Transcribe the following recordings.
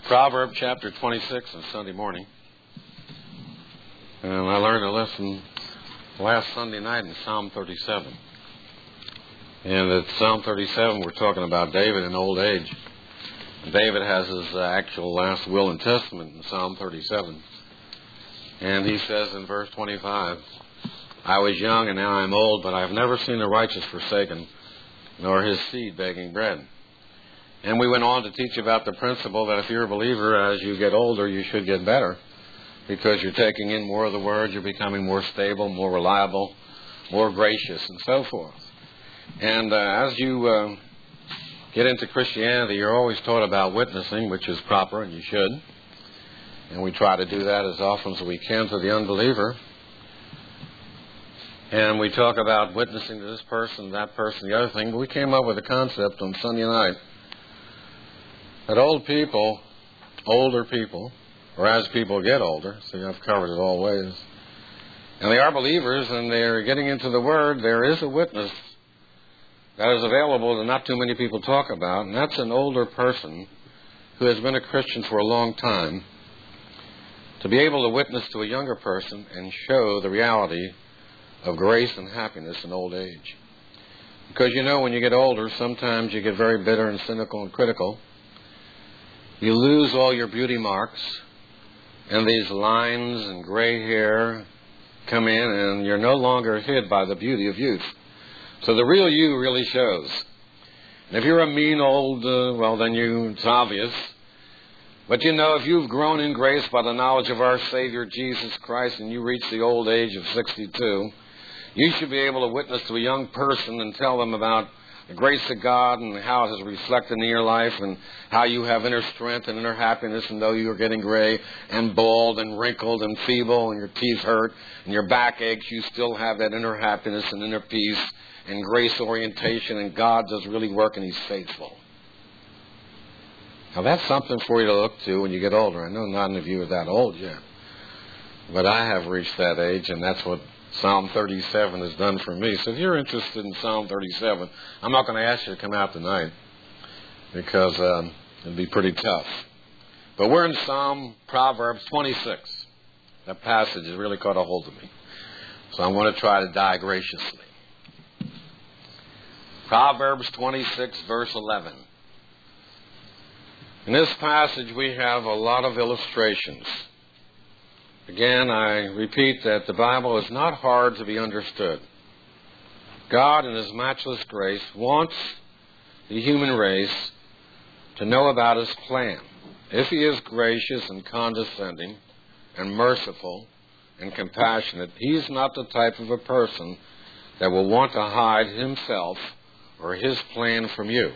Proverbs chapter 26 on Sunday morning. And I learned a lesson last Sunday night in Psalm 37. And at Psalm 37, we're talking about David in old age. David has his actual last will and testament in Psalm 37. And he says in verse 25, I was young and now I am old, but I have never seen the righteous forsaken, nor his seed begging bread. And we went on to teach about the principle that if you're a believer, as you get older, you should get better, because you're taking in more of the Word, you're becoming more stable, more reliable, more gracious, and so forth. And as you get into Christianity, you're always taught about witnessing, which is proper, and you should. And we try to do that as often as we can to the unbeliever. And we talk about witnessing to this person, that person, the other thing. But we came up with a concept on Sunday night that older people, or as people get older, see, I've covered it all ways, and they are believers and they're getting into the Word, there is a witness that is available that not too many people talk about, and that's an older person who has been a Christian for a long time, to be able to witness to a younger person and show the reality of grace and happiness in old age. Because you know, when you get older, sometimes you get very bitter and cynical and critical. You lose all your beauty marks, and these lines and gray hair come in, and you're no longer hid by the beauty of youth. So the real you really shows. And if you're a mean old, then it's obvious. But you know, if you've grown in grace by the knowledge of our Savior Jesus Christ, and you reach the old age of 62, you should be able to witness to a young person and tell them about the grace of God and how it has reflected in your life and how you have inner strength and inner happiness, and though you are getting gray and bald and wrinkled and feeble and your teeth hurt and your back aches, you still have that inner happiness and inner peace and grace orientation, and God does really work and He's faithful. Now that's something for you to look to when you get older. I know none of you are that old yet, but I have reached that age, and that's what Psalm 37 has done for me. So if you're interested in Psalm 37, I'm not going to ask you to come out tonight because it'd be pretty tough. But we're in Proverbs 26. That passage has really caught a hold of me. So I'm going to try to die graciously. Proverbs 26, verse 11. In this passage, we have a lot of illustrations. Again, I repeat that the Bible is not hard to be understood. God, in His matchless grace, wants the human race to know about His plan. If He is gracious and condescending and merciful and compassionate, He's not the type of a person that will want to hide Himself or His plan from you.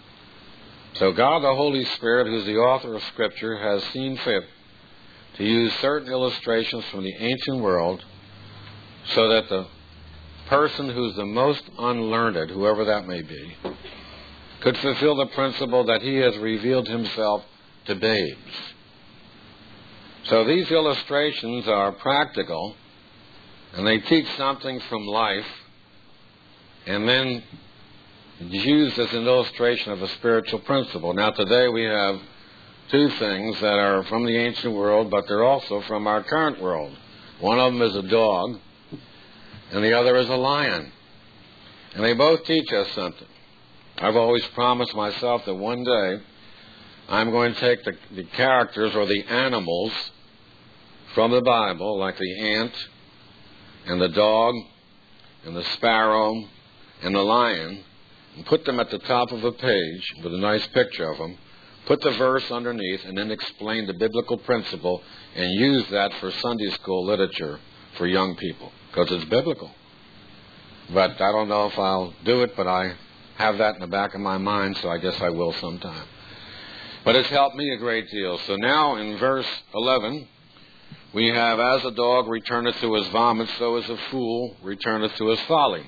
So God, the Holy Spirit, who's the author of Scripture, has seen fit to use certain illustrations from the ancient world so that the person who's the most unlearned, whoever that may be, could fulfill the principle that He has revealed Himself to babes. So these illustrations are practical, and they teach something from life, and then used as an illustration of a spiritual principle. Now today we have two things that are from the ancient world, but they're also from our current world. One of them is a dog, and the other is a lion. And they both teach us something. I've always promised myself that one day I'm going to take the characters or the animals from the Bible, like the ant and the dog and the sparrow and the lion, and put them at the top of a page with a nice picture of them, put the verse underneath, and then explain the biblical principle and use that for Sunday school literature for young people, because it's biblical. But I don't know if I'll do it, but I have that in the back of my mind, so I guess I will sometime. But it's helped me a great deal. So now in verse 11, we have, as a dog returneth to his vomit, so is a fool returneth to his folly.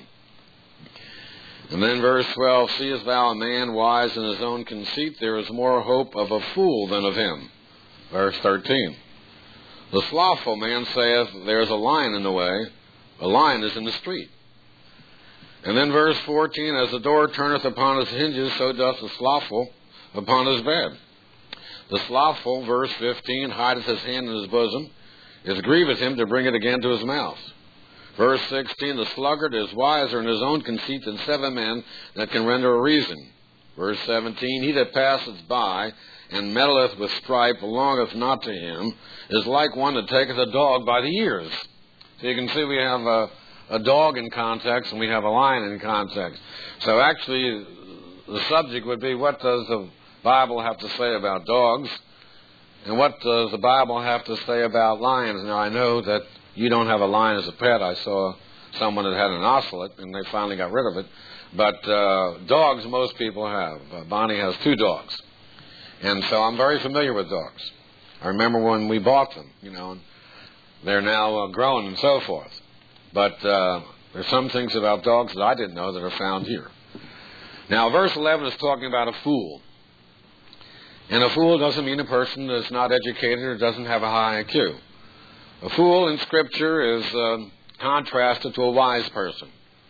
And then verse 12, seest thou a man wise in his own conceit? There is more hope of a fool than of him. Verse 13, the slothful man saith, there is a lion in the way. A lion is in the street. And then verse 14, as the door turneth upon his hinges, so doth the slothful upon his bed. The slothful, verse 15, hideth his hand in his bosom. It grieveth him to bring it again to his mouth. Verse 16, the sluggard is wiser in his own conceit than 7 men that can render a reason. Verse 17, he that passeth by and meddleth with strife belongeth not to him, is like one that taketh a dog by the ears. So you can see we have a dog in context and we have a lion in context. So actually the subject would be, what does the Bible have to say about dogs? And what does the Bible have to say about lions? Now, I know that you don't have a lion as a pet. I saw someone that had an ocelot, and they finally got rid of it. But dogs, most people have. Bonnie has 2 dogs. And so I'm very familiar with dogs. I remember when we bought them, and they're now grown and so forth. But there's some things about dogs that I didn't know that are found here. Now, verse 11 is talking about a fool. And a fool doesn't mean a person that's not educated or doesn't have a high IQ. A fool in Scripture is contrasted to a wise person.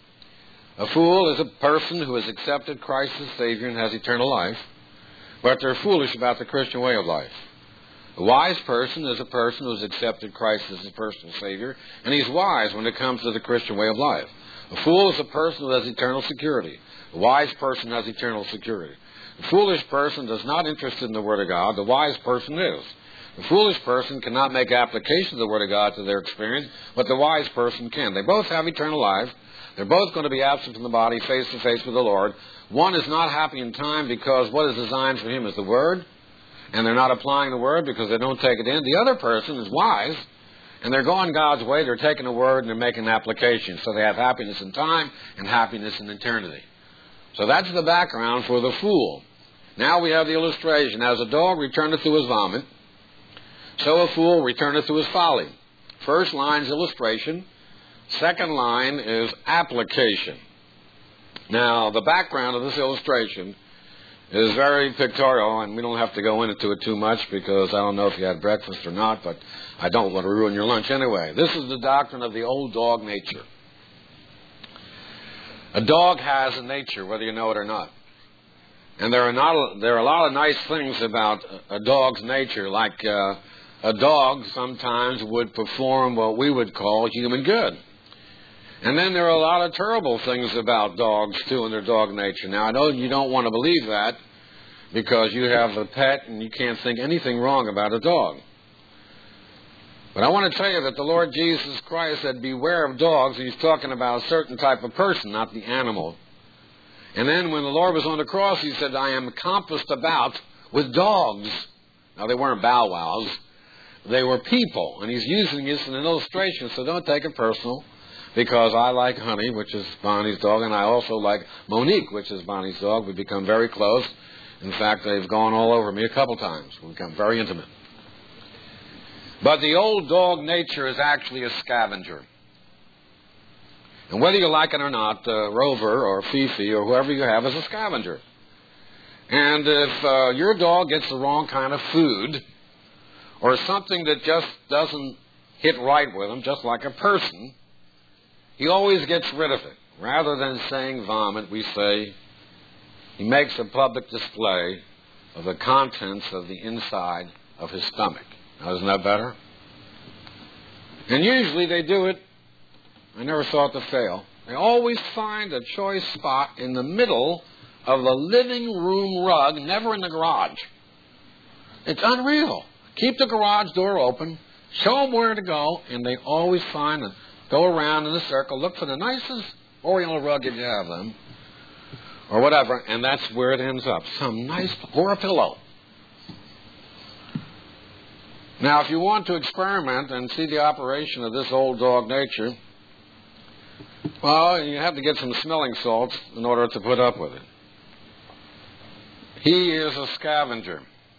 A fool is a person who has accepted Christ as Savior and has eternal life, but they're foolish about the Christian way of life. A wise person is a person who has accepted Christ as his personal Savior, and he's wise when it comes to the Christian way of life. A fool is a person who has eternal security. A wise person has eternal security. The foolish person is not interested in the Word of God. The wise person is. The foolish person cannot make application of the Word of God to their experience, but the wise person can. They both have eternal life. They're both going to be absent from the body, face to face with the Lord. One is not happy in time because what is designed for him is the Word, and they're not applying the Word because they don't take it in. The other person is wise, and they're going God's way. They're taking the Word and they're making application. So they have happiness in time and happiness in eternity. So that's the background for the fool. Now we have the illustration. As a dog returneth to his vomit, so a fool returneth to his folly. First line is illustration. Second line is application. Now, the background of this illustration is very pictorial, and we don't have to go into it too much because I don't know if you had breakfast or not, but I don't want to ruin your lunch anyway. This is the doctrine of the old dog nature. A dog has a nature, whether you know it or not. And there are a lot of nice things about a dog's nature, like a dog sometimes would perform what we would call human good. And then there are a lot of terrible things about dogs, too, in their dog nature. Now, I know you don't want to believe that because you have a pet and you can't think anything wrong about a dog. But I want to tell you that the Lord Jesus Christ said, beware of dogs. He's talking about a certain type of person, not the animal. And then when the Lord was on the cross, he said, I am compassed about with dogs. Now, they weren't bow wows. They were people. And he's using this in an illustration, so don't take it personal. Because I like Honey, which is Bonnie's dog, and I also like Monique, which is Bonnie's dog. We've become very close. In fact, they've gone all over me a couple times. We've become very intimate. But the old dog nature is actually a scavenger. And whether you like it or not, Rover or Fifi or whoever you have is a scavenger. And if your dog gets the wrong kind of food or something that just doesn't hit right with him, just like a person, he always gets rid of it. Rather than saying vomit, we say he makes a public display of the contents of the inside of his stomach. Now, isn't that better? And usually they do it, I never saw it to fail, they always find a choice spot in the middle of the living room rug, never in the garage. It's unreal. Keep the garage door open, show them where to go, and they always find a go around in a circle, look for the nicest Oriental rug if you have them, or whatever, and that's where it ends up. Some nice, or a pillow. Now, if you want to experiment and see the operation of this old dog nature, well, you have to get some smelling salts in order to put up with it. He is a scavenger.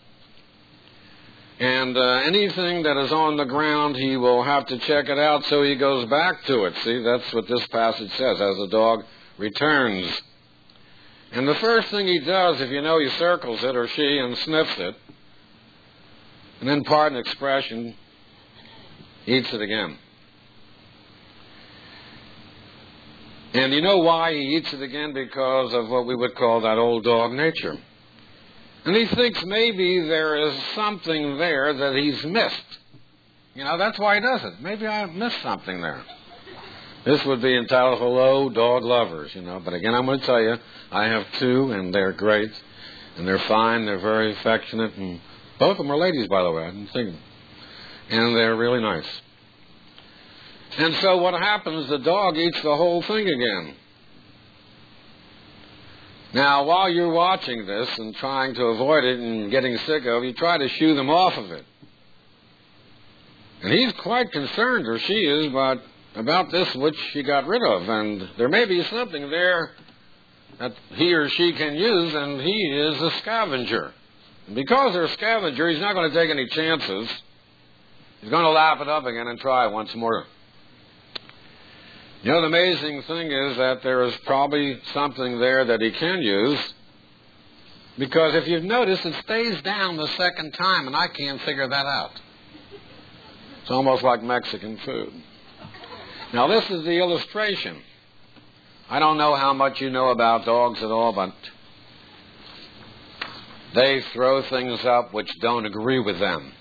And anything that is on the ground, he will have to check it out, so he goes back to it. See, that's what this passage says, as the dog returns. And the first thing he does, if you know, he circles it, or she, and sniffs it. And then, pardon expression, eats it again. And you know why he eats it again? Because of what we would call that old dog nature. And he thinks maybe there is something there that he's missed. That's why he does it. Maybe I missed something there. This would be entitled Hello, Dog Lovers, But again, I'm going to tell you, I have two, and they're great. And they're fine. They're very affectionate. And both of them are ladies, by the way. I didn't think. And they're really nice. And so what happens, the dog eats the whole thing again. Now, while you're watching this and trying to avoid it and getting sick of it, you try to shoo them off of it. And he's quite concerned, or she is, about this which he got rid of. And there may be something there that he or she can use, and he is a scavenger. And because they're a scavenger, he's not going to take any chances. He's going to lap it up again and try once more. The amazing thing is that there is probably something there that he can use, because if you've noticed, it stays down the second time, and I can't figure that out. It's almost like Mexican food. Now, this is the illustration. I don't know how much you know about dogs at all, but they throw things up which don't agree with them.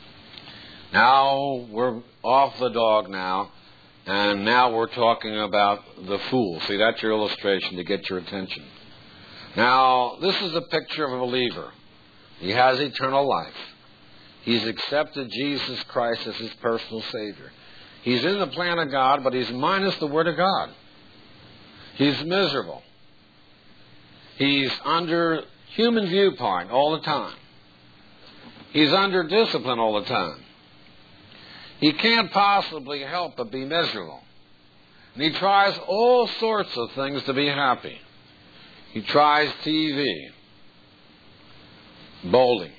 Now, we're off the dog now. And now we're talking about the fool. See, that's your illustration to get your attention. Now, this is a picture of a believer. He has eternal life. He's accepted Jesus Christ as his personal Savior. He's in the plan of God, but he's minus the Word of God. He's miserable. He's under human viewpoint all the time. He's under discipline all the time. He can't possibly help but be miserable. And he tries all sorts of things to be happy. He tries TV, bowling,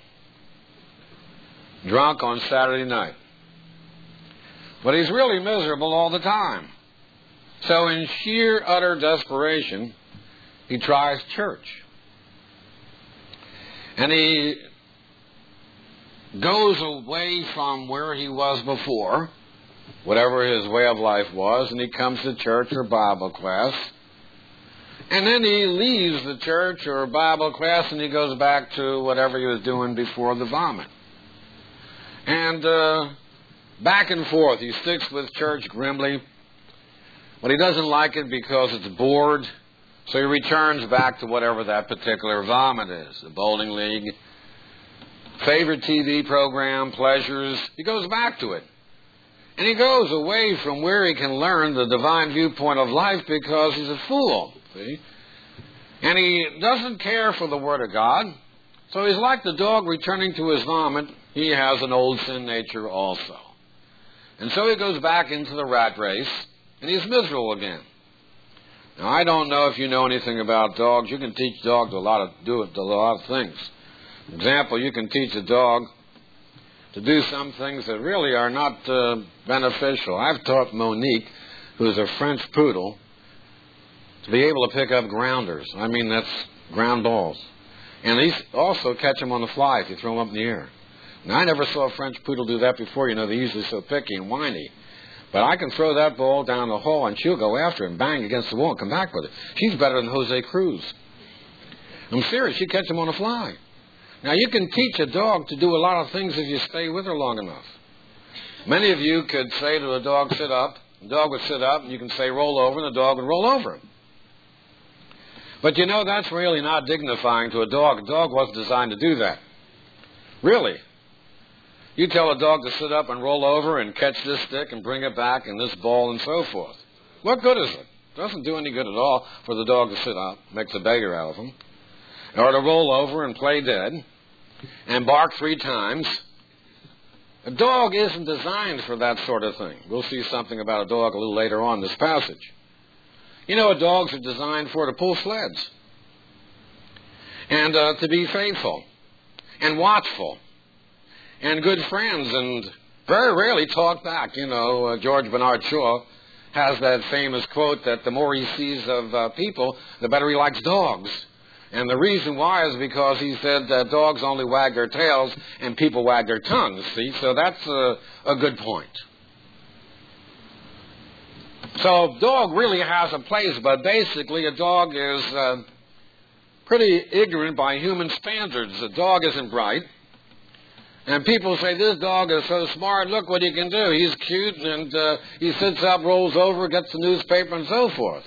drunk on Saturday night. But he's really miserable all the time. So in sheer utter desperation, he tries church. And he goes away from where he was before, whatever his way of life was, and he comes to church or Bible class. And then he leaves the church or Bible class and he goes back to whatever he was doing before the vomit. And back and forth. He sticks with church grimly, but he doesn't like it because it's bored. So he returns back to whatever that particular vomit is, the bowling league, favorite TV program, pleasures. He goes back to it. And he goes away from where he can learn the divine viewpoint of life because he's a fool. See? And he doesn't care for the Word of God. So he's like the dog returning to his vomit. He has an old sin nature also. And so he goes back into the rat race, and he's miserable again. Now, I don't know if you know anything about dogs. You can teach dogs do a lot of things. For example, you can teach a dog to do some things that really are not beneficial. I've taught Monique, who is a French poodle, to be able to pick up grounders. I mean, that's ground balls. And these also catch them on the fly if you throw them up in the air. Now, I never saw a French poodle do that before. They're usually so picky and whiny. But I can throw that ball down the hall, and she'll go after it and bang against the wall and come back with it. She's better than Jose Cruz. I'm serious. She catches them on the fly. Now, you can teach a dog to do a lot of things if you stay with her long enough. Many of you could say to a dog, sit up. The dog would sit up, and you can say, roll over, and the dog would roll over. But that's really not dignifying to a dog. A dog wasn't designed to do that. Really. You tell a dog to sit up and roll over and catch this stick and bring it back and this ball and so forth. What good is it? It doesn't do any good at all for the dog to sit up, makes a beggar out of him, or to roll over and play dead and bark 3 times. A dog isn't designed for that sort of thing. We'll see something about a dog a little later on in this passage. What dogs are designed for? To pull sleds and to be faithful and watchful and good friends and very rarely talk back. George Bernard Shaw has that famous quote that the more he sees of people, the better he likes dogs. And the reason why is because he said that dogs only wag their tails and people wag their tongues, see? So that's a good point. So dog really has a place, but basically a dog is pretty ignorant by human standards. The dog isn't bright. And people say, this dog is so smart, look what he can do. He's cute, and he sits up, rolls over, gets the newspaper, and so forth.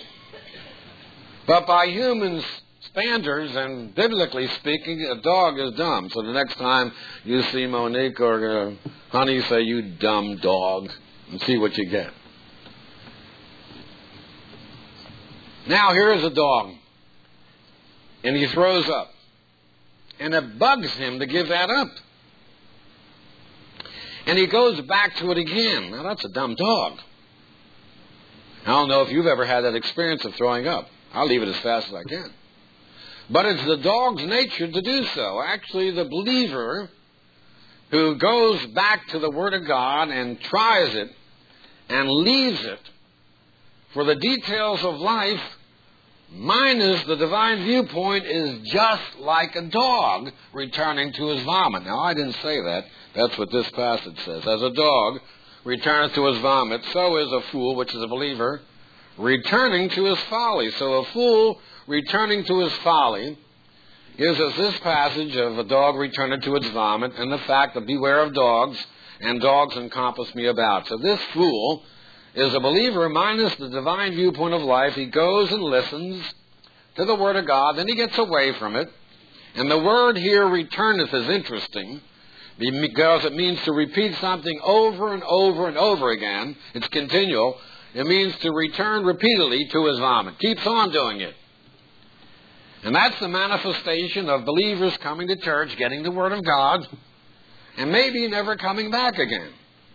But by human standards, and biblically speaking, a dog is dumb. So the next time you see Monique or Honey, say, you dumb dog, and see what you get. Now here's a dog, and he throws up. And it bugs him to give that up. And he goes back to it again. Now, that's a dumb dog. I don't know if you've ever had that experience of throwing up. I'll leave it as fast as I can. But it's the dog's nature to do so. Actually, the believer who goes back to the Word of God and tries it and leaves it for the details of life, minus the divine viewpoint, is just like a dog returning to his vomit. Now, I didn't say that. That's what this passage says. As a dog returns to his vomit, so is a fool, which is a believer, returning to his folly. So a fool returning to his folly gives us this passage of a dog returning to its vomit and the fact that beware of dogs, and dogs encompass me about. So this fool is a believer minus the divine viewpoint of life. He goes and listens to the Word of God, then he gets away from it. And the word here, returneth, is interesting because it means to repeat something over and over and over again. It's continual. It means to return repeatedly to his vomit. Keeps on doing it. And that's the manifestation of believers coming to church, getting the Word of God, and maybe never coming back again.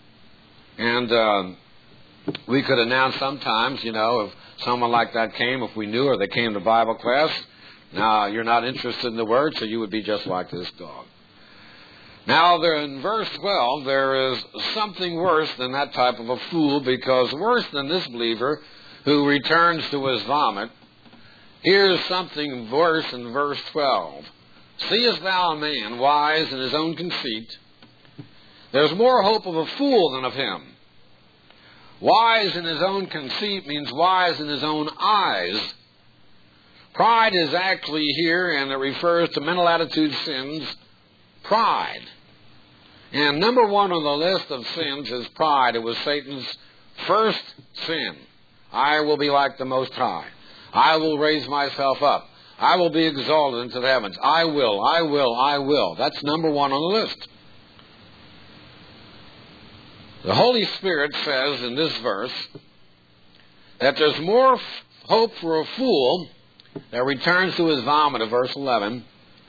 And we could announce sometimes, if someone like that came, if we knew, or they came to Bible class, now you're not interested in the Word, so you would be just like this dog. Now, there in verse 12, there is something worse than that type of a fool, because worse than this believer who returns to his vomit, here's something worse in verse 12. Seest thou a man wise in his own conceit? There's more hope of a fool than of him. Wise in his own conceit means wise in his own eyes. Pride is actually here, and it refers to mental attitude sins. Pride. And number one on the list of sins is pride. It was Satan's first sin. I will be like the Most High. I will raise myself up. I will be exalted into the heavens. I will, I will, I will. That's number one on the list. The Holy Spirit says in this verse that there's more hope for a fool that returns to his vomit of verse 11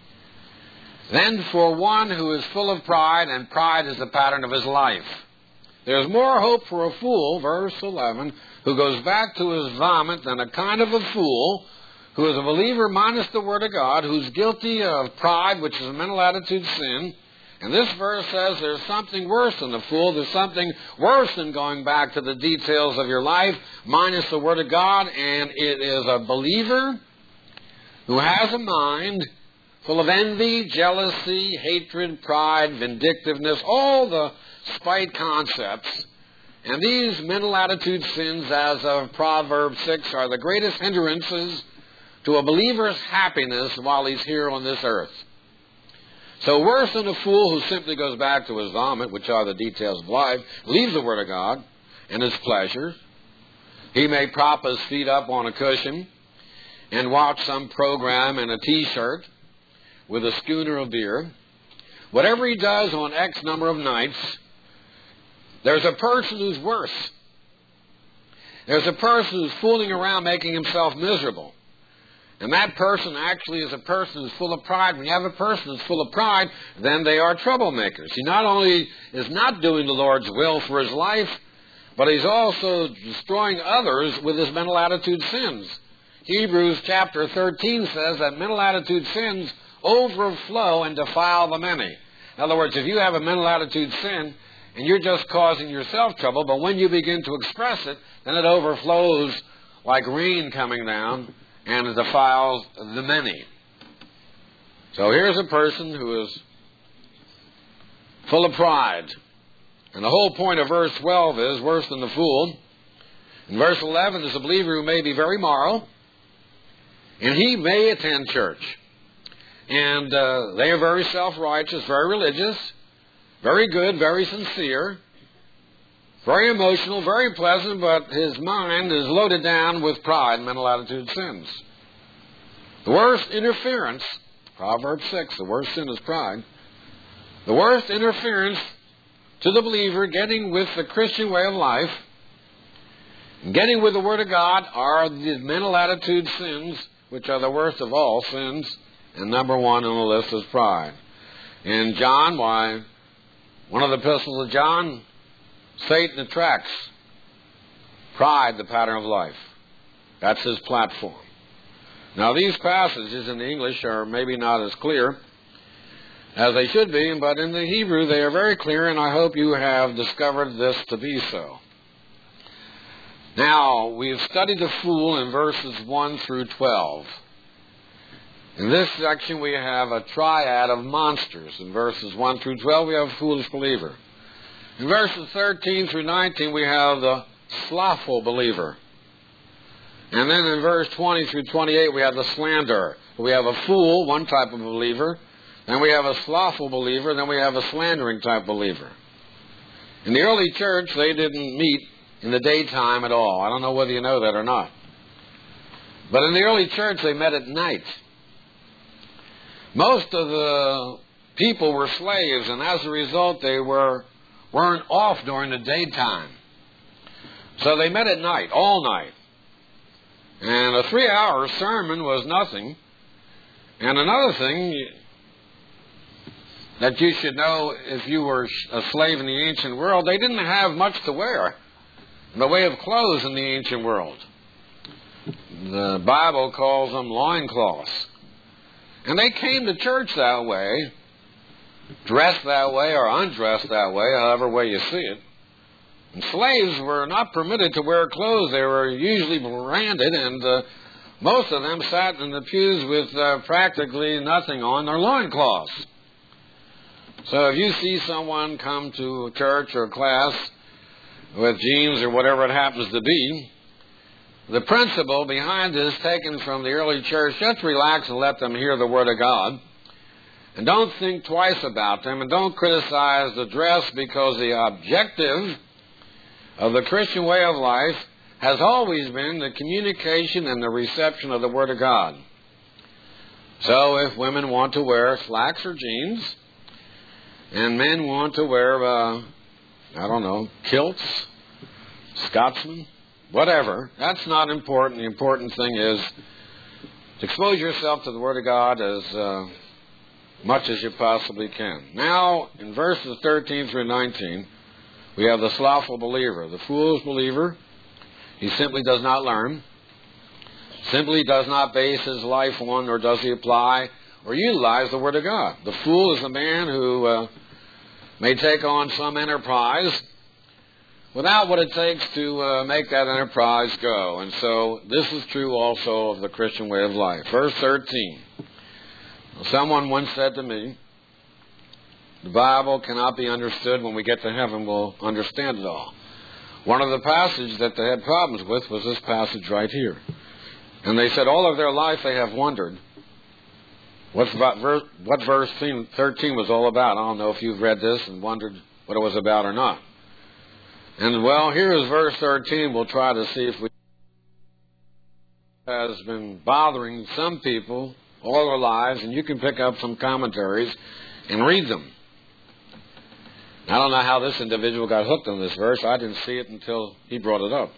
than for one who is full of pride, and pride is the pattern of his life. There's more hope for a fool, verse 11, who goes back to his vomit than a kind of a fool who is a believer minus the Word of God, who's guilty of pride, which is a mental attitude sin. And this verse says there's something worse than the fool. There's something worse than going back to the details of your life minus the Word of God. And it is a believer who has a mind full of envy, jealousy, hatred, pride, vindictiveness, all the spite concepts. And these mental attitude sins, as of Proverbs 6, are the greatest hindrances to a believer's happiness while he's here on this earth. So worse than a fool who simply goes back to his vomit, which are the details of life, leaves the Word of God and his pleasures. He may prop his feet up on a cushion and watch some program in a T-shirt with a schooner of beer. Whatever he does on X number of nights, there's a person who's worse. There's a person who's fooling around making himself miserable. And that person actually is a person who's full of pride. When you have a person who's full of pride, then they are troublemakers. He not only is not doing the Lord's will for his life, but he's also destroying others with his mental attitude sins. Hebrews chapter 13 says that mental attitude sins overflow and defile the many. In other words, if you have a mental attitude sin and you're just causing yourself trouble, but when you begin to express it, then it overflows like rain coming down, and it defiles the many. So here's a person who is full of pride. And the whole point of verse 12 is worse than the fool. In verse 11 is a believer who may be very moral, And he may attend church. And they are very self-righteous, very religious, very good, very sincere, very emotional, very pleasant, but his mind is loaded down with pride, mental attitude sins. The worst interference, Proverbs 6, the worst sin is pride. The worst interference to the believer getting with the Christian way of life, getting with the Word of God, are the mental attitude sins, which are the worst of all sins. And number one on the list is pride. In John, one of the epistles of John, Satan attracts pride, the pattern of life. That's his platform. Now, these passages in the English are maybe not as clear as they should be, but in the Hebrew they are very clear, and I hope you have discovered this to be so. Now, we've studied the fool in verses 1 through 12. In this section, we have a triad of monsters. In verses 1 through 12, we have a foolish believer. In verses 13 through 19, we have the slothful believer. And then in verse 20 through 28, we have the slanderer. We have a fool, one type of believer. Then we have a slothful believer. Then we have a slandering type believer. In the early church, they didn't meet in the daytime at all. I don't know whether you know that or not. But in the early church, they met at night. Most of the people were slaves, and as a result, they weren't off during the daytime. So they met at night, all night. And a 3-hour sermon was nothing. And another thing that you should know, if you were a slave in the ancient world, they didn't have much to wear in the way of clothes in the ancient world. The Bible calls them loincloths. And they came to church that way, dressed that way or undressed that way, however way you see it. And slaves were not permitted to wear clothes. They were usually branded, and most of them sat in the pews with practically nothing on their loincloths. So if you see someone come to church or class with jeans or whatever it happens to be, the principle behind this, taken from the early church, just relax and let them hear the Word of God. And don't think twice about them, and don't criticize the dress, because the objective of the Christian way of life has always been the communication and the reception of the Word of God. So if women want to wear slacks or jeans, and men want to wear, kilts, Scotsman, whatever, that's not important. The important thing is to expose yourself to the Word of God as much as you possibly can. Now, in verses 13 through 19, we have the slothful believer. The foolish believer, he simply does not learn, simply does not base his life on, or does he apply or utilize the Word of God. The fool is a man who may take on some enterprise without what it takes to make that enterprise go. And so this is true also of the Christian way of life. Verse 13. Someone once said to me, the Bible cannot be understood. When we get to heaven, we'll understand it all. One of the passages that they had problems with was this passage right here. And they said all of their life they have wondered what verse 13 was all about. I don't know if you've read this and wondered what it was about or not. And well, here is verse 13. We'll try to see if we has been bothering some people all their lives, and you can pick up some commentaries and read them. I don't know how this individual got hooked on this verse. I didn't see it until he brought it up.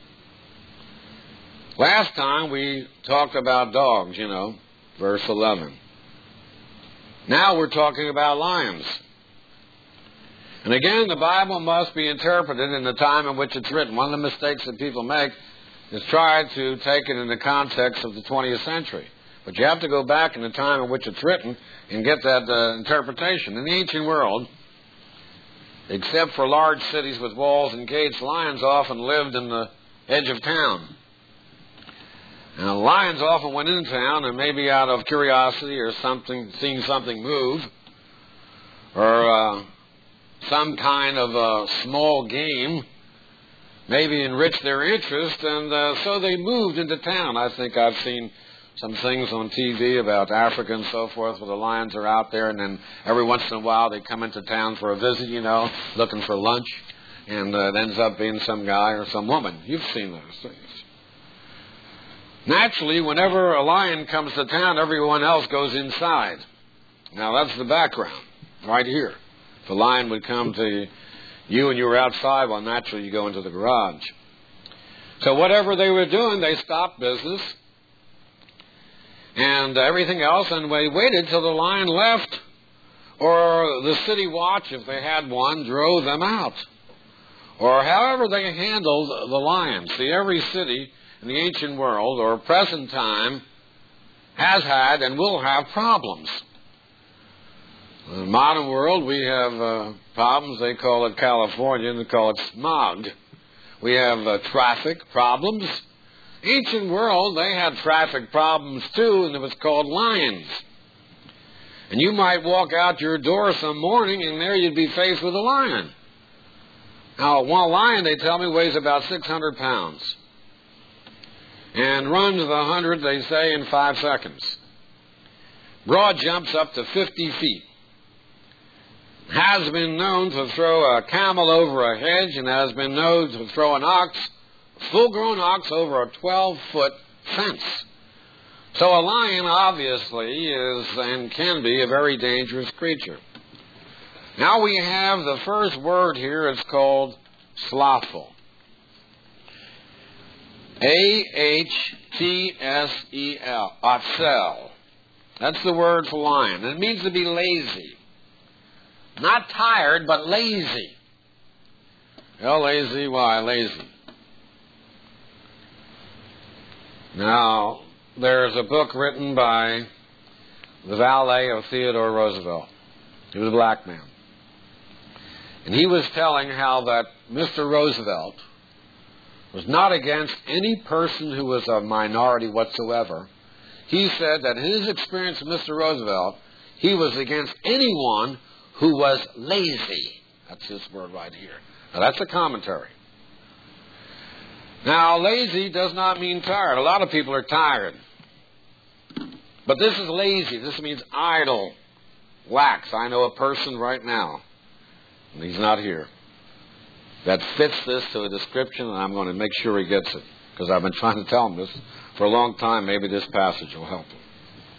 Last time we talked about dogs, verse 11. Now we're talking about lions. And again, the Bible must be interpreted in the time in which it's written. One of the mistakes that people make is try to take it in the context of the 20th century. But you have to go back in the time in which it's written and get that interpretation. In the ancient world, except for large cities with walls and gates, lions often lived in the edge of town. And lions often went into town, and maybe out of curiosity or something, seeing something move, or some kind of small game maybe enriched their interest, and so they moved into town. I think I've seen some things on TV about Africa and so forth where the lions are out there, and then every once in a while they come into town for a visit, looking for lunch, and it ends up being some guy or some woman. You've seen those things. Naturally, whenever a lion comes to town, everyone else goes inside. Now, that's the background right here. If a lion would come to you and you were outside, well, naturally you go into the garage. So whatever they were doing, they stopped business and everything else, and they waited till the lion left, or the city watch, if they had one, drove them out. Or however they handled the lions. See, every city in the ancient world or present time has had and will have problems. In the modern world, we have problems. They call it California, and they call it smog. We have traffic problems. Ancient world, they had traffic problems too, and it was called lions. And you might walk out your door some morning, and there you'd be faced with a lion. Now, one lion, they tell me, weighs about 600 pounds. And runs the 100, they say, in 5 seconds. Broad jumps up to 50 feet. Has been known to throw a camel over a hedge, and has been known to throw an ox, a full-grown ox, over a 12-foot fence. So a lion obviously is and can be a very dangerous creature. Now we have the first word here. It's called slothful. A-H-T-S-E-L. Atzel. That's the word for lion. It means to be lazy. Not tired, but lazy. L-A-Z-Y, lazy. Now, there's a book written by the valet of Theodore Roosevelt. He was a black man. And he was telling how that Mr. Roosevelt was not against any person who was a minority whatsoever. He said that in his experience with Mr. Roosevelt, he was against anyone who was lazy. That's his word right here. Now, that's a commentary. Now, lazy does not mean tired. A lot of people are tired. But this is lazy. This means idle, lax. I know a person right now, and he's not here, that fits this to a description, and I'm going to make sure he gets it, because I've been trying to tell him this for a long time. Maybe this passage will help him.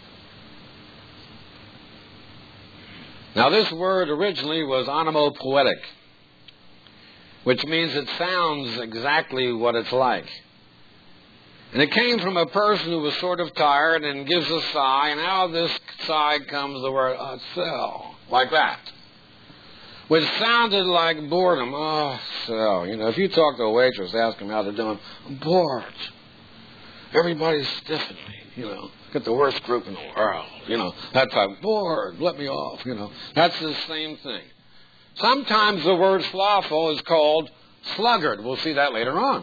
Now, this word originally was onomatopoetic, which means it sounds exactly what it's like. And it came from a person who was sort of tired and gives a sigh, and out of this sigh comes the word atzel, like that, which sounded like boredom. Oh, so, if you talk to a waitress, ask them how they're doing, I'm bored. Everybody's stiffing me, Get the worst group in the world, that type. Bored, let me off, That's the same thing. Sometimes the word slothful is called sluggard. We'll see that later on.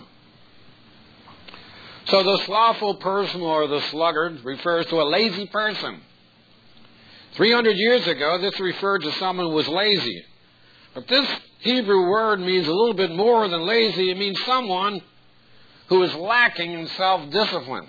So the slothful person or the sluggard refers to a lazy person. 300 years ago, this referred to someone who was lazy. But this Hebrew word means a little bit more than lazy. It means someone who is lacking in self-discipline.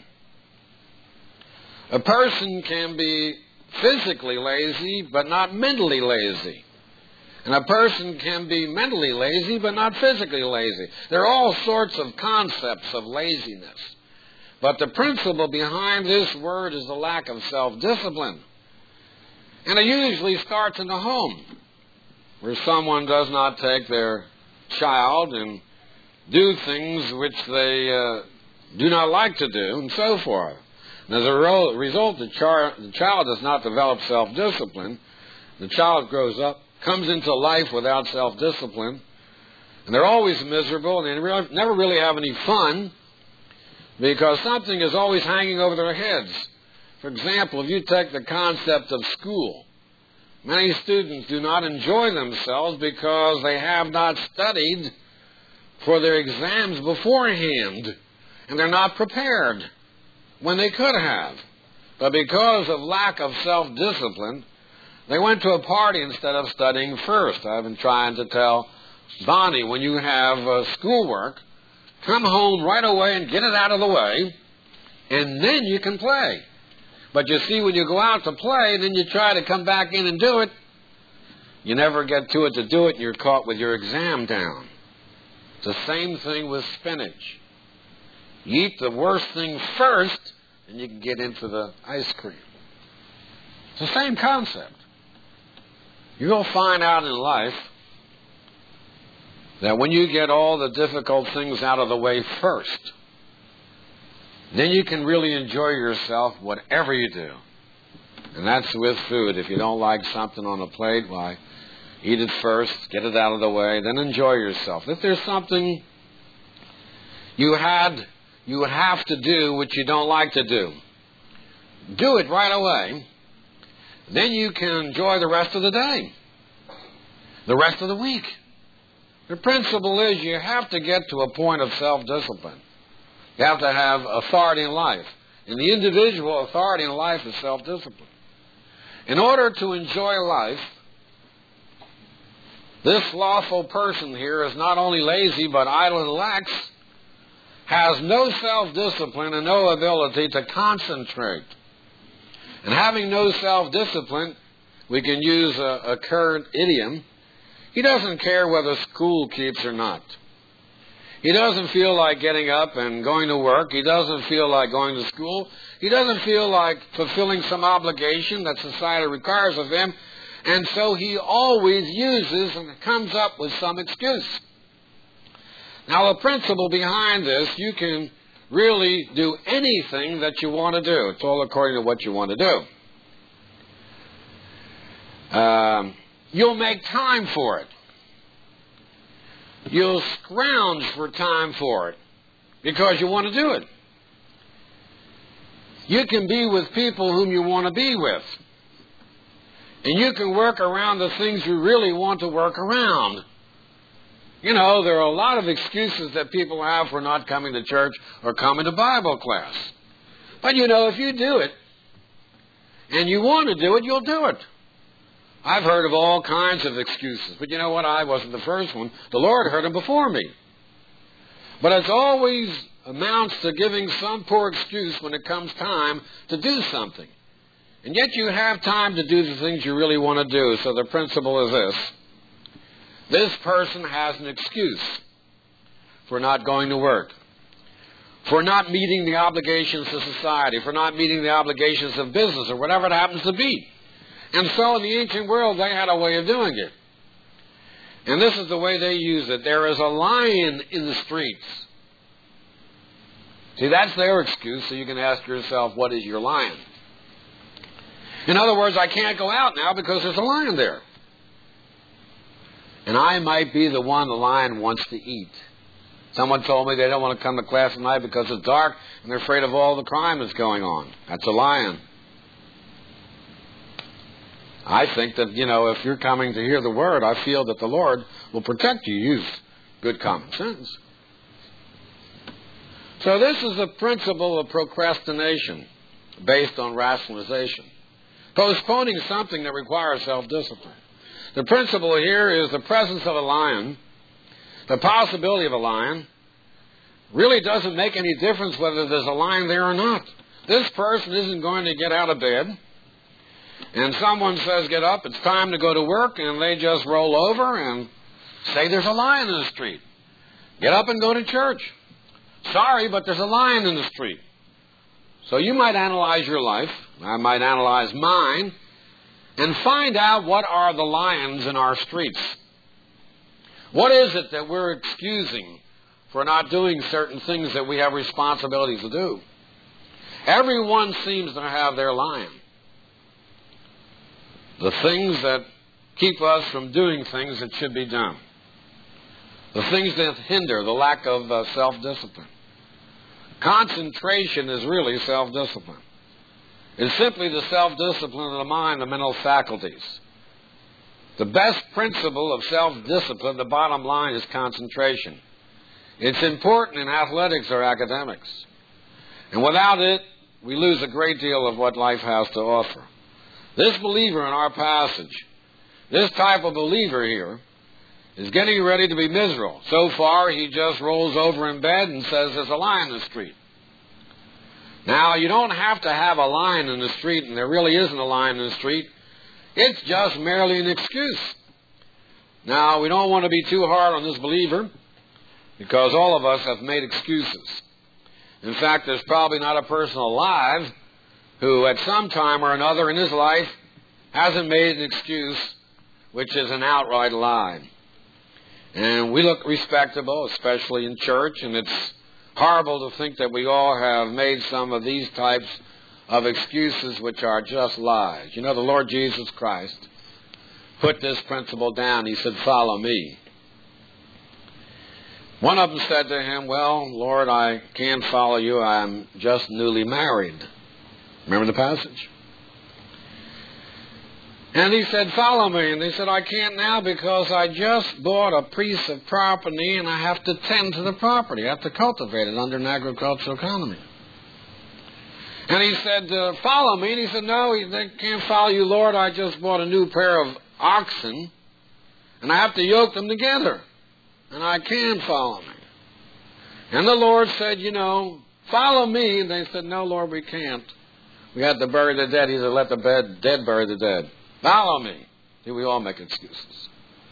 A person can be physically lazy, but not mentally lazy. And a person can be mentally lazy, but not physically lazy. There are all sorts of concepts of laziness. But the principle behind this word is the lack of self-discipline. And it usually starts in the home, where someone does not take their child and do things which they do not like to do, and so forth. And as a result, the child does not develop self-discipline. The child grows up, comes into life without self-discipline, and they're always miserable, and they never really have any fun, because something is always hanging over their heads. For example, if you take the concept of school, many students do not enjoy themselves because they have not studied for their exams beforehand, and they're not prepared when they could have. But because of lack of self-discipline, they went to a party instead of studying first. I've been trying to tell Bonnie, when you have schoolwork, come home right away and get it out of the way, and then you can play. But you see, when you go out to play and then you try to come back in and do it, you never get to do it, and you're caught with your exam down. It's the same thing with spinach. You eat the worst thing first, and you can get into the ice cream. It's the same concept. You're going to find out in life that when you get all the difficult things out of the way first, then you can really enjoy yourself whatever you do. And that's with food. If you don't like something on a plate, why, eat it first, get it out of the way, then enjoy yourself. If there's something you have to do which you don't like to do it right away. Then you can enjoy the rest of the day, the rest of the week. The principle is you have to get to a point of self-discipline. You have to have authority in life. And the individual authority in life is self-discipline. In order to enjoy life, this slothful person here is not only lazy but idle and lax, has no self-discipline and no ability to concentrate. And having no self-discipline, we can use a current idiom. He doesn't care whether school keeps or not. He doesn't feel like getting up and going to work. He doesn't feel like going to school. He doesn't feel like fulfilling some obligation that society requires of him. And so he always uses and comes up with some excuse. Now, the principle behind this, you can really do anything that you want to do. It's all according to what you want to do. You'll make time for it. You'll scrounge for time for it because you want to do it. You can be with people whom you want to be with. And you can work around the things you really want to work around. You know, there are a lot of excuses that people have for not coming to church or coming to Bible class. But, you know, if you do it, and you want to do it, you'll do it. I've heard of all kinds of excuses. But you know what? I wasn't the first one. The Lord heard them before me. But it always amounts to giving some poor excuse when it comes time to do something. And yet you have time to do the things you really want to do. So the principle is this. This person has an excuse for not going to work, for not meeting the obligations of society, for not meeting the obligations of business or whatever it happens to be. And so in the ancient world, they had a way of doing it. And this is the way they use it. There is a lion in the streets. See, that's their excuse, so you can ask yourself, what is your lion? In other words, I can't go out now because there's a lion there. And I might be the one the lion wants to eat. Someone told me they don't want to come to class at night because it's dark and they're afraid of all the crime that's going on. That's a lion. I think that, you know, if you're coming to hear the Word, I feel that the Lord will protect you. Use good common sense. So this is a principle of procrastination based on rationalization. Postponing something that requires self-discipline. The principle here is the presence of a lion, the possibility of a lion, really doesn't make any difference whether there's a lion there or not. This person isn't going to get out of bed, and someone says, get up, it's time to go to work, and they just roll over and say there's a lion in the street. Get up and go to church. Sorry, but there's a lion in the street. So you might analyze your life, I might analyze mine, and find out what are the lions in our streets. What is it that we're excusing for not doing certain things that we have responsibilities to do? Everyone seems to have their lion. The things that keep us from doing things that should be done. The things that hinder the lack of self-discipline. Concentration is really self-discipline. It's simply the self-discipline of the mind, the mental faculties. The best principle of self-discipline, the bottom line, is concentration. It's important in athletics or academics. And without it, we lose a great deal of what life has to offer. This believer in our passage, this type of believer here, is getting ready to be miserable. So far, he just rolls over in bed and says there's a lion in the street. Now, you don't have to have a lion in the street, and there really isn't a lion in the street. It's just merely an excuse. Now, we don't want to be too hard on this believer, because all of us have made excuses. In fact, there's probably not a person alive who at some time or another in his life hasn't made an excuse which is an outright lie. And we look respectable, especially in church, and it's horrible to think that we all have made some of these types of excuses which are just lies. You know, the Lord Jesus Christ put this principle down. He said, "Follow me." One of them said to him, "Well, Lord, I can't follow you. I'm just newly married." Remember the passage? And he said, "Follow me." And they said, "I can't now because I just bought a piece of property and I have to tend to the property. I have to cultivate it under an agricultural economy." And he said, "Follow me." And he said, "No, they can't follow you, Lord. I just bought a new pair of oxen and I have to yoke them together. And I can follow me." And the Lord said, "Follow me." And they said, "No, Lord, we can't. We had to bury the dead." He said, "Let the dead bury the dead. Follow me." See, we all make excuses.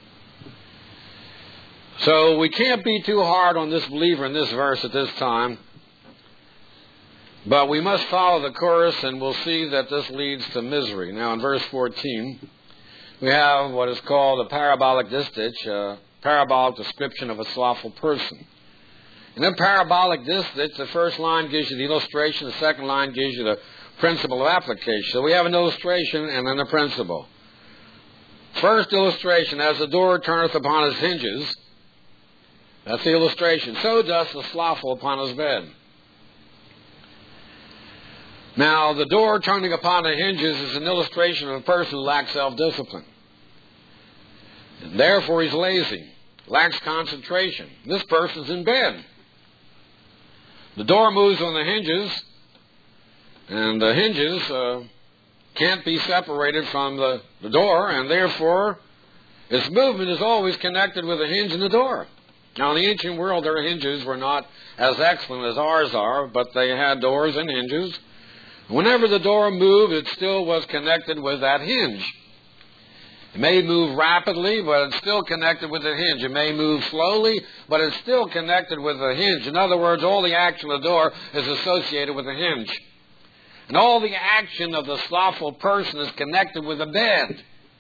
So we can't be too hard on this believer in this verse at this time. But we must follow the chorus, and we'll see that this leads to misery. Now, in verse 14, we have what is called a parabolic distich, a parabolic description of a slothful person. In a parabolic distich, the first line gives you the illustration, the second line gives you the principle of application. So we have an illustration and then a principle. First illustration, as the door turneth upon his hinges, that's the illustration. So doth the slothful upon his bed. Now, the door turning upon the hinges is an illustration of a person who lacks self-discipline. And therefore, he's lazy, lacks concentration. This person's in bed. The door moves on the hinges, and the hinges can't be separated from the door, and therefore its movement is always connected with the hinge and the door. Now, in the ancient world, their hinges were not as excellent as ours are, but they had doors and hinges. Whenever the door moved, it still was connected with that hinge. It may move rapidly, but it's still connected with the hinge. It may move slowly, but it's still connected with the hinge. In other words, all the action of the door is associated with the hinge. And all the action of the slothful person is connected with the bed.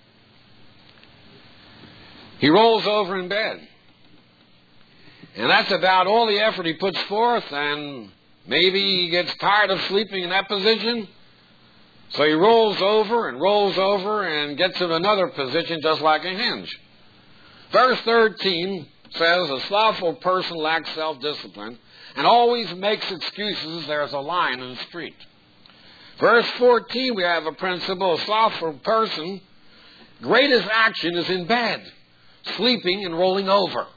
He rolls over in bed. And that's about all the effort he puts forth, and maybe he gets tired of sleeping in that position. So he rolls over and gets in another position just like a hinge. Verse 13 says, "A slothful person lacks self-discipline and always makes excuses. There's a lion in the street." Verse 14, we have a principle. A slothful person, greatest action is in bed, sleeping and rolling over.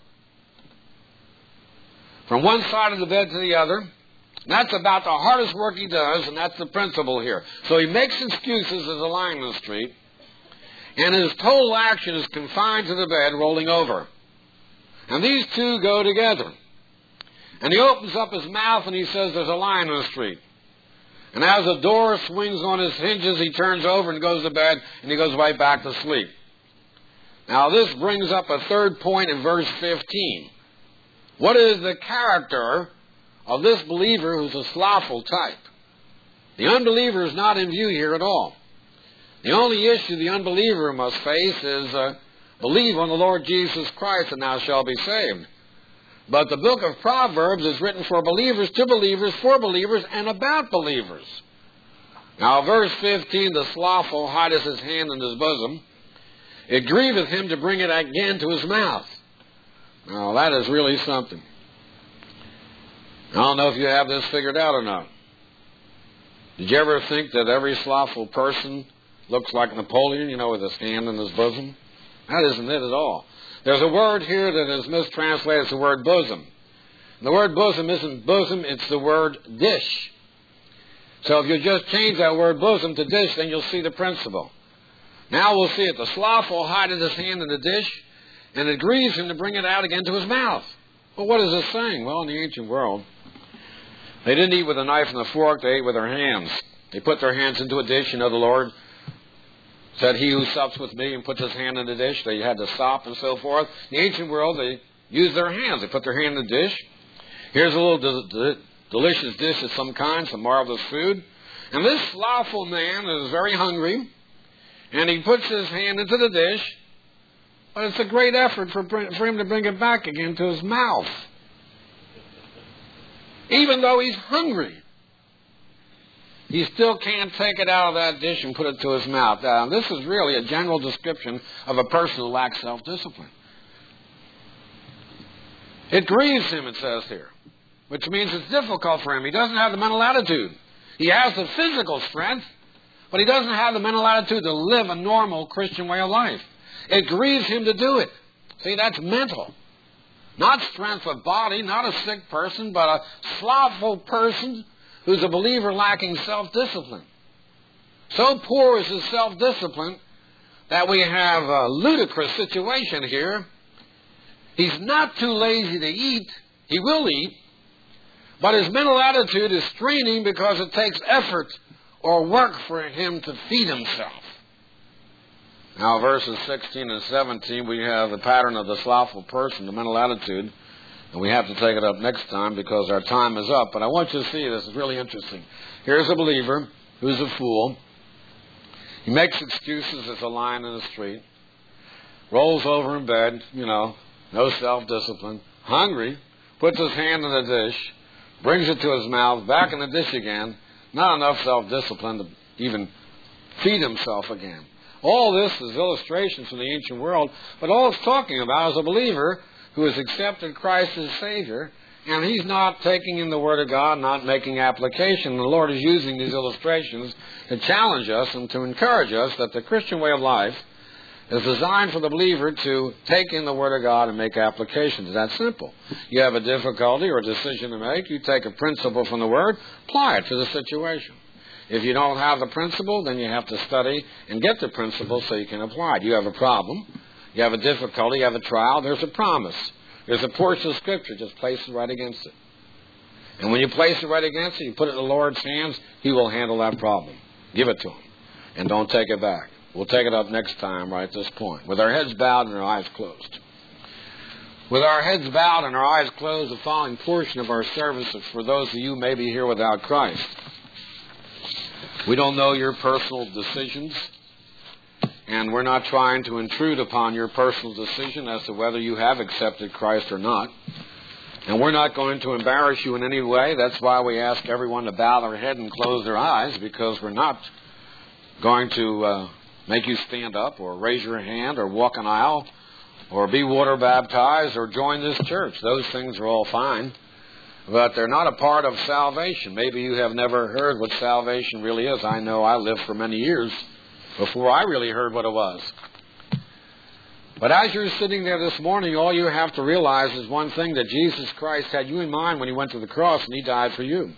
From one side of the bed to the other. That's about the hardest work he does, and that's the principle here. So he makes excuses as a lion in the street, and his total action is confined to the bed, rolling over. And these two go together. And he opens up his mouth and he says, "There's a lion in the street." And as the door swings on his hinges, he turns over and goes to bed, and he goes right back to sleep. Now, this brings up a third point in verse 15. What is the character of this believer who's a slothful type? The unbeliever is not in view here at all. The only issue the unbeliever must face is believe on the Lord Jesus Christ and thou shalt be saved. But the book of Proverbs is written for believers, to believers, for believers, and about believers. Now, verse 15, "The slothful hideth his hand in his bosom. It grieveth him to bring it again to his mouth." Now, that is really something. I don't know if you have this figured out or not. Did you ever think that every slothful person looks like Napoleon, with his hand in his bosom? That isn't it at all. There's a word here that is mistranslated. It's the word bosom. And the word bosom isn't bosom, it's the word dish. So if you just change that word bosom to dish, then you'll see the principle. Now we'll see it. The slothful hideth his hand in the dish, and it grieves him to bring it out again to his mouth. Well, what is this saying? Well, in the ancient world, They didn't eat with a knife and a fork, they ate with their hands. They put their hands into a dish. You know, the Lord said, he who sups with me and puts his hand in the dish, they had to stop and so forth. In the ancient world, they used their hands. They put their hand in the dish. Here's a little delicious dish of some kind, some marvelous food. And this slothful man is very hungry, and he puts his hand into the dish, but it's a great effort for him to bring it back again to his mouth, even though he's hungry. He still can't take it out of that dish and put it to his mouth. This is really a general description of a person who lacks self-discipline. It grieves him, it says here, which means it's difficult for him. He doesn't have the mental attitude. He has the physical strength, but he doesn't have the mental attitude to live a normal Christian way of life. It grieves him to do it. See, that's mental. Not strength of body, not a sick person, but a slothful person who's a believer lacking self-discipline. So poor is his self-discipline that we have a ludicrous situation here. He's not too lazy to eat. He will eat. But his mental attitude is straining because it takes effort or work for him to feed himself. Now, verses 16 and 17, we have the pattern of the slothful person, the mental attitude. And we have to take it up next time because our time is up. But I want you to see this. It's really interesting. Here's a believer who's a fool. He makes excuses as a lion in the street. Rolls over in bed, no self-discipline. Hungry, puts his hand in the dish, brings it to his mouth, back in the dish again. Not enough self-discipline to even feed himself again. All this is illustrations from the ancient world, but all it's talking about is a believer who has accepted Christ as Savior, and he's not taking in the Word of God, not making application. The Lord is using these illustrations to challenge us and to encourage us that the Christian way of life is designed for the believer to take in the Word of God and make application. It's that simple. You have a difficulty or a decision to make, you take a principle from the Word, apply it to the situation. If you don't have the principle, then you have to study and get the principle so you can apply it. You have a problem, you have a difficulty, you have a trial, there's a promise. There's a portion of Scripture, just place it right against it. And when you place it right against it, you put it in the Lord's hands, He will handle that problem. Give it to Him. And don't take it back. We'll take it up next time right at this point, with our heads bowed and our eyes closed. With our heads bowed and our eyes closed, the following portion of our service is for those of you who may be here without Christ. We don't know your personal decisions, and we're not trying to intrude upon your personal decision as to whether you have accepted Christ or not. And we're not going to embarrass you in any way. That's why we ask everyone to bow their head and close their eyes, because we're not going to make you stand up or raise your hand or walk an aisle or be water baptized or join this church. Those things are all fine, but they're not a part of salvation. Maybe you have never heard what salvation really is. I know I lived for many years before I really heard what it was. But as you're sitting there this morning, all you have to realize is one thing, that Jesus Christ had you in mind when He went to the cross and He died for you.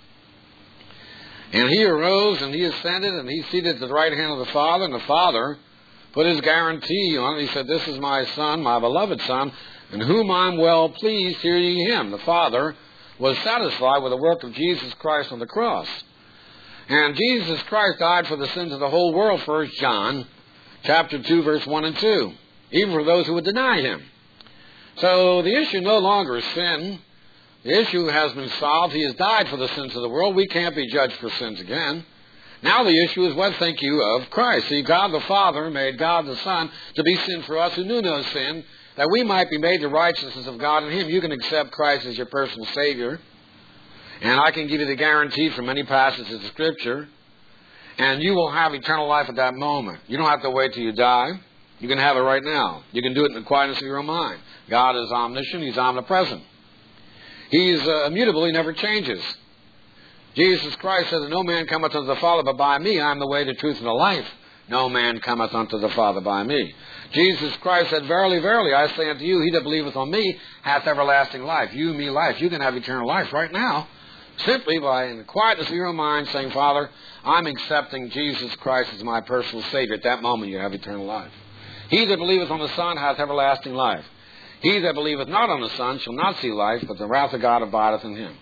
And He arose and He ascended and He's seated at the right hand of the Father, and the Father put His guarantee on it. He said, "This is my Son, my beloved Son, in whom I'm well pleased, hear ye Him." The Father was satisfied with the work of Jesus Christ on the cross. And Jesus Christ died for the sins of the whole world, 1 John chapter 2, verse 1 and 2, even for those who would deny Him. So the issue no longer is sin. The issue has been solved. He has died for the sins of the world. We can't be judged for sins again. Now the issue is, what think you of Christ? See, God the Father made God the Son to be sin for us who knew no sin, that we might be made the righteousness of God in Him. You can accept Christ as your personal Savior. And I can give you the guarantee from many passages of Scripture. And you will have eternal life at that moment. You don't have to wait till you die. You can have it right now. You can do it in the quietness of your own mind. God is omniscient. He's omnipresent. He's immutable. He never changes. Jesus Christ said that no man cometh unto the Father but by me. I am the way, the truth, and the life. No man cometh unto the Father by me. Jesus Christ said, "Verily, verily, I say unto you, he that believeth on me hath everlasting life." You, me, life. You can have eternal life right now, simply by, in the quietness of your own mind, saying, "Father, I'm accepting Jesus Christ as my personal Savior." At that moment, you have eternal life. He that believeth on the Son hath everlasting life. He that believeth not on the Son shall not see life, but the wrath of God abideth in him.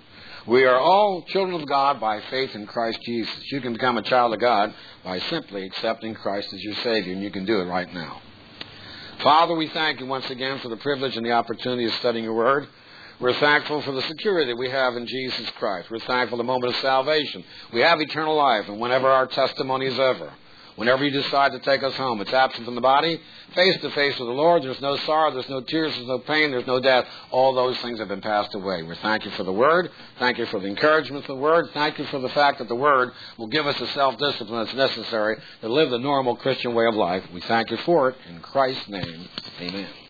We are all children of God by faith in Christ Jesus. You can become a child of God by simply accepting Christ as your Savior, and you can do it right now. Father, we thank you once again for the privilege and the opportunity of studying your word. We're thankful for the security that we have in Jesus Christ. We're thankful for the moment of salvation. We have eternal life, and whenever our testimony is over, whenever you decide to take us home, it's absent from the body, face to face with the Lord. There's no sorrow, there's no tears, there's no pain, there's no death. All those things have been passed away. We thank you for the Word. Thank you for the encouragement of the Word. Thank you for the fact that the Word will give us the self-discipline that's necessary to live the normal Christian way of life. We thank you for it. In Christ's name, amen.